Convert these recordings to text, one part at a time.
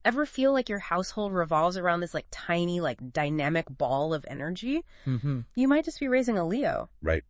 Ever feel like your household revolves around this like tiny, like dynamic ball of energy? Mm-hmm. You might just be raising a Leo. Right.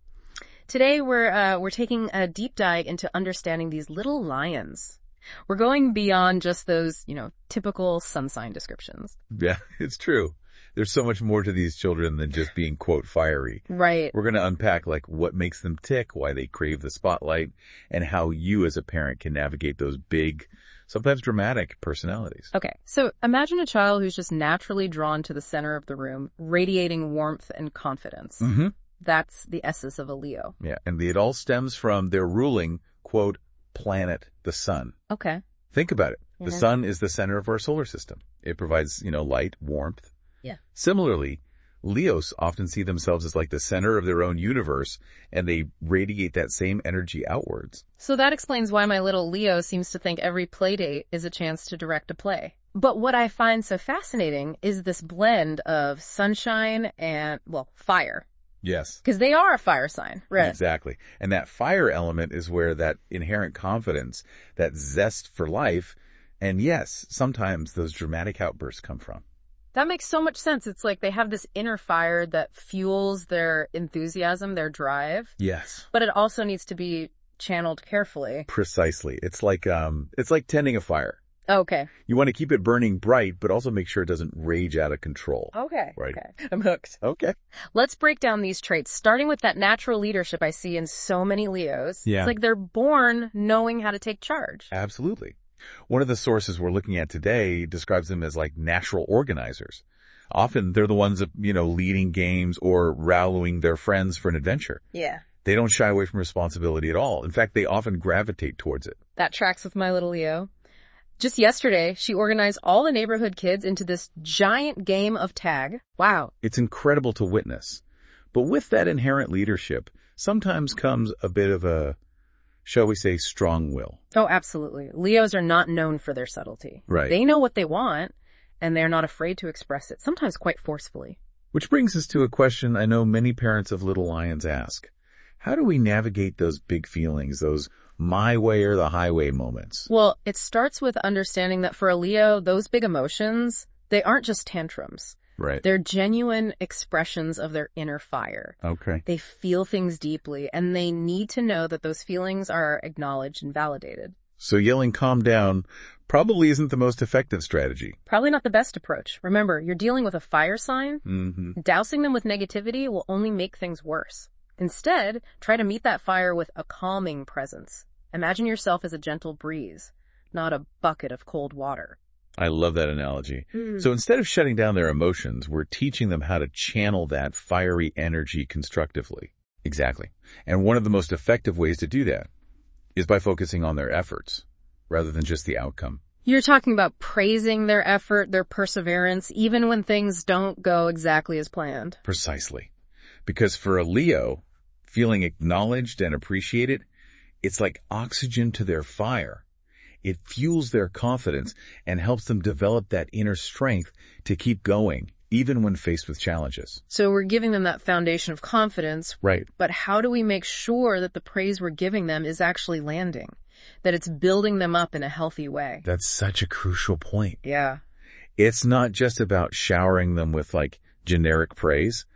Today we're taking a deep dive into understanding these little lions. We're going beyond just those, typical sun sign descriptions. Yeah, it's true. There's so much more to these children than just being, quote, fiery. Right. We're going to unpack, like, what makes them tick, why they crave the spotlight, and how you as a parent can navigate those big, sometimes dramatic personalities. Okay, so imagine a child who's just naturally drawn to the center of the room, radiating warmth and confidence. Mm-hmm. That's the essence of a Leo. Yeah, and it all stems from their ruling, quote, planet, the sun. Okay. Think about it. Yeah. The sun is the center of our solar system. It provides, light, warmth. Yeah. Similarly, Leos often see themselves as like the center of their own universe, and they radiate that same energy outwards. So that explains why my little Leo seems to think every play date is a chance to direct a play. But what I find so fascinating is this blend of sunshine and, fire. Yes. Because they are a fire sign, right? Exactly. And that fire element is where that inherent confidence, that zest for life, and yes, sometimes those dramatic outbursts come from. That makes so much sense. It's like they have this inner fire that fuels their enthusiasm, their drive. Yes. But it also needs to be channeled carefully. Precisely. It's like tending a fire. Okay. You want to keep it burning bright, but also make sure it doesn't rage out of control. Okay. Right. Okay. I'm hooked. Okay. Let's break down these traits, starting with that natural leadership I see in so many Leos. Yeah. It's like they're born knowing how to take charge. Absolutely. One of the sources we're looking at today describes them as like natural organizers. Often they're the ones that, leading games or rallying their friends for an adventure. Yeah. They don't shy away from responsibility at all. In fact, they often gravitate towards it. That tracks with my little Leo. Just yesterday, she organized all the neighborhood kids into this giant game of tag. Wow. It's incredible to witness. But with that inherent leadership, sometimes comes a bit of a, shall we say, strong will. Oh, absolutely. Leos are not known for their subtlety. Right. They know what they want, and they're not afraid to express it, sometimes quite forcefully. Which brings us to a question I know many parents of little lions ask. How do we navigate those big feelings, those my way or the highway moments? Well, it starts with understanding that for a Leo, those big emotions, they aren't just tantrums. Right. They're genuine expressions of their inner fire. Okay. They feel things deeply, and they need to know that those feelings are acknowledged and validated. So yelling calm down probably isn't the most effective strategy. Probably not the best approach. Remember, you're dealing with a fire sign. Mm-hmm. Dousing them with negativity will only make things worse. Instead, try to meet that fire with a calming presence. Imagine yourself as a gentle breeze, not a bucket of cold water. I love that analogy. So instead of shutting down their emotions, we're teaching them how to channel that fiery energy constructively. Exactly. And one of the most effective ways to do that is by focusing on their efforts rather than just the outcome. You're talking about praising their effort, their perseverance, even when things don't go exactly as planned. Precisely. Because for a Leo, feeling acknowledged and appreciated, it's like oxygen to their fire. It fuels their confidence and helps them develop that inner strength to keep going, even when faced with challenges. So we're giving them that foundation of confidence. Right. But how do we make sure that the praise we're giving them is actually landing? That it's building them up in a healthy way? That's such a crucial point. Yeah. It's not just about showering them with like generic praise.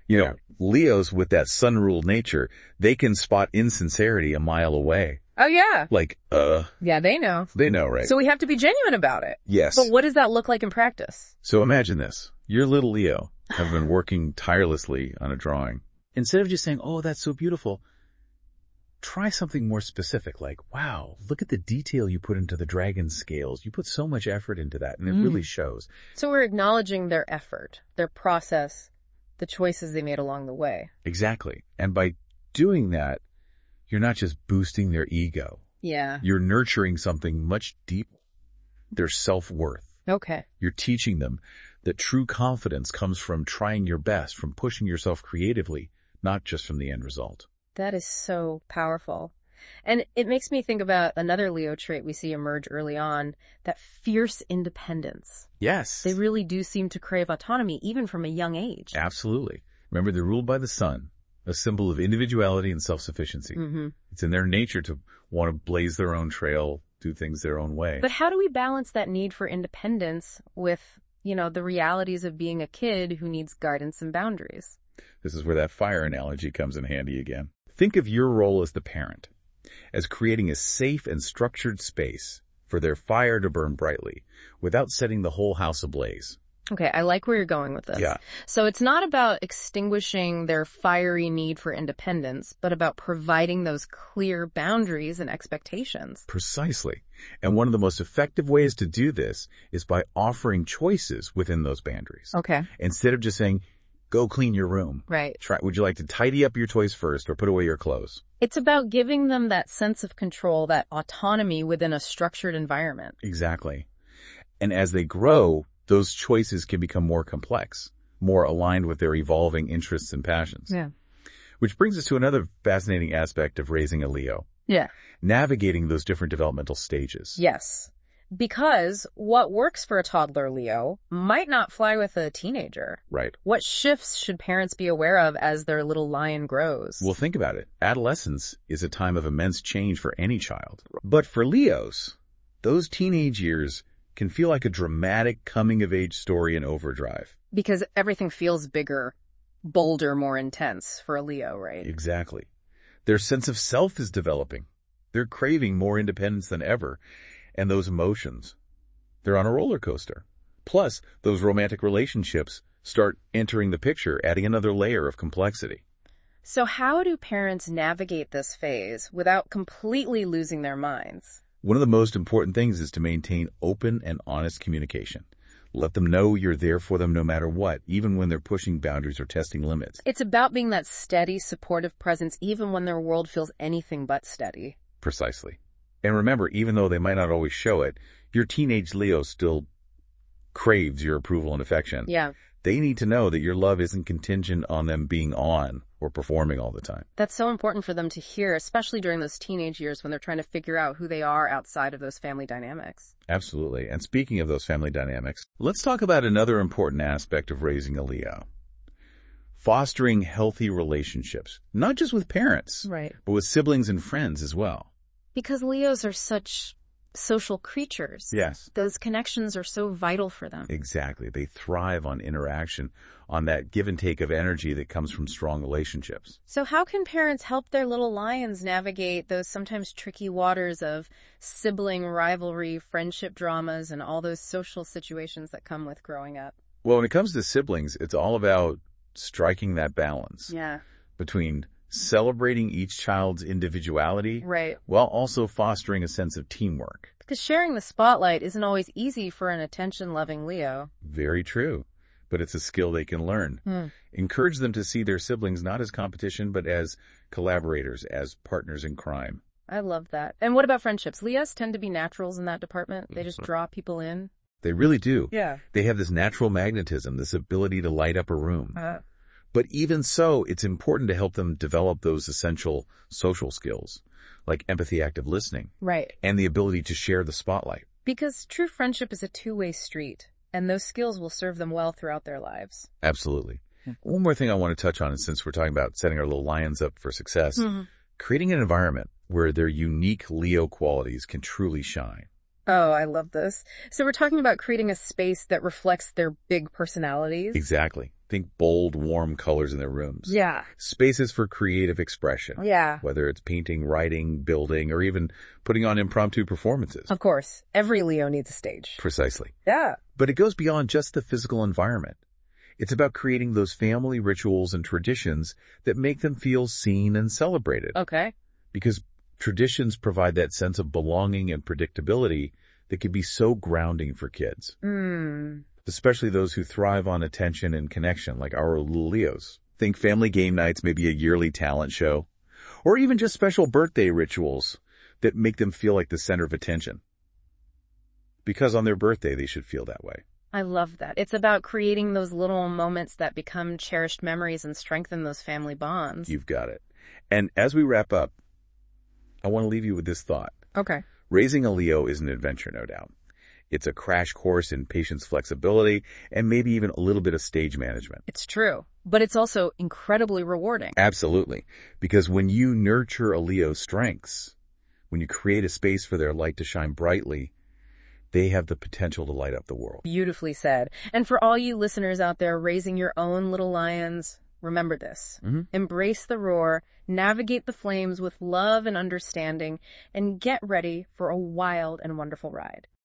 Leos with that sun-ruled nature, they can spot insincerity a mile away. Oh, yeah. Like, Yeah, they know. they know, right? So we have to be genuine about it. Yes. But what does that look like in practice? So imagine this. Your little Leo have been working tirelessly on a drawing. Instead of just saying, oh, that's so beautiful, try something more specific, like, wow, look at the detail you put into the dragon scales. You put so much effort into that, and it really shows. So we're acknowledging their effort, their process, the choices they made along the way. Exactly. And by doing that, you're not just boosting their ego. Yeah. You're nurturing something much deeper, their self-worth. Okay. You're teaching them that true confidence comes from trying your best, from pushing yourself creatively, not just from the end result. That is so powerful. And it makes me think about another Leo trait we see emerge early on, that fierce independence. Yes. They really do seem to crave autonomy, even from a young age. Absolutely. Remember, they're ruled by the sun, a symbol of individuality and self-sufficiency. Mm-hmm. It's in their nature to want to blaze their own trail, do things their own way. But how do we balance that need for independence with, the realities of being a kid who needs guidance and boundaries? This is where that fire analogy comes in handy again. Think of your role as the parent, as creating a safe and structured space for their fire to burn brightly without setting the whole house ablaze. Okay, I like where you're going with this. Yeah. So it's not about extinguishing their fiery need for independence, but about providing those clear boundaries and expectations. Precisely. And one of the most effective ways to do this is by offering choices within those boundaries. Okay. Instead of just saying, go clean your room. Right. Would you like to tidy up your toys first or put away your clothes? It's about giving them that sense of control, that autonomy within a structured environment. Exactly. And as they grow, those choices can become more complex, more aligned with their evolving interests and passions. Yeah. Which brings us to another fascinating aspect of raising a Leo. Yeah. Navigating those different developmental stages. Yes. Because what works for a toddler Leo might not fly with a teenager. Right. What shifts should parents be aware of as their little lion grows? Well, think about it. Adolescence is a time of immense change for any child. But for Leos, those teenage years can feel like a dramatic coming-of-age story in overdrive. Because everything feels bigger, bolder, more intense for a Leo, right? Exactly. Their sense of self is developing. They're craving more independence than ever. And those emotions, they're on a roller coaster. Plus, those romantic relationships start entering the picture, adding another layer of complexity. So how do parents navigate this phase without completely losing their minds? One of the most important things is to maintain open and honest communication. Let them know you're there for them no matter what, even when they're pushing boundaries or testing limits. It's about being that steady, supportive presence even when their world feels anything but steady. Precisely. And remember, even though they might not always show it, your teenage Leo still craves your approval and affection. Yeah. They need to know that your love isn't contingent on them being on or performing all the time. That's so important for them to hear, especially during those teenage years when they're trying to figure out who they are outside of those family dynamics. Absolutely. And speaking of those family dynamics, let's talk about another important aspect of raising a Leo. Fostering healthy relationships, not just with parents, Right. but with siblings and friends as well. Because Leos are such social creatures. Yes. Those connections are so vital for them. Exactly. They thrive on interaction, on that give and take of energy that comes from strong relationships. So how can parents help their little lions navigate those sometimes tricky waters of sibling rivalry, friendship dramas, and all those social situations that come with growing up? Well, when it comes to siblings, it's all about striking that balance Yeah. between celebrating each child's individuality Right. while also fostering a sense of teamwork. Because sharing the spotlight isn't always easy for an attention-loving Leo. Very true. But it's a skill they can learn. Encourage them to see their siblings not as competition, but as collaborators, as partners in crime. I love that. And what about friendships? Leos tend to be naturals in that department. They just draw people in. They really do. Yeah. They have this natural magnetism, this ability to light up a room. But even so, it's important to help them develop those essential social skills, like empathy, active listening, Right. and the ability to share the spotlight. Because true friendship is a two-way street, and those skills will serve them well throughout their lives. Absolutely. One more thing I want to touch on is, since we're talking about setting our little lions up for success, creating an environment where their unique Leo qualities can truly shine. Oh, I love this. So we're talking about creating a space that reflects their big personalities. Exactly. Think bold, warm colors in their rooms. Yeah. Spaces for creative expression. Yeah. Whether it's painting, writing, building, or even putting on impromptu performances. Of course. Every Leo needs a stage. Precisely. Yeah. But it goes beyond just the physical environment. It's about creating those family rituals and traditions that make them feel seen and celebrated. Okay. Because traditions provide that sense of belonging and predictability that can be so grounding for kids. Especially those who thrive on attention and connection, like our little Leos. Think family game nights, maybe a yearly talent show, or even just special birthday rituals that make them feel like the center of attention. Because on their birthday, they should feel that way. I love that. It's about creating those little moments that become cherished memories and strengthen those family bonds. You've got it. And as we wrap up, I want to leave you with this thought. Okay. Raising a Leo is an adventure, no doubt. It's a crash course in patience, flexibility, and maybe even a little bit of stage management. It's true. But it's also incredibly rewarding. Absolutely. Because when you nurture a Leo's strengths, When you create a space for their light to shine brightly, they have the potential to light up the world. Beautifully said. And for all you listeners out there raising your own little lions, remember this. Embrace the roar, navigate the flames with love and understanding, and get ready for a wild and wonderful ride.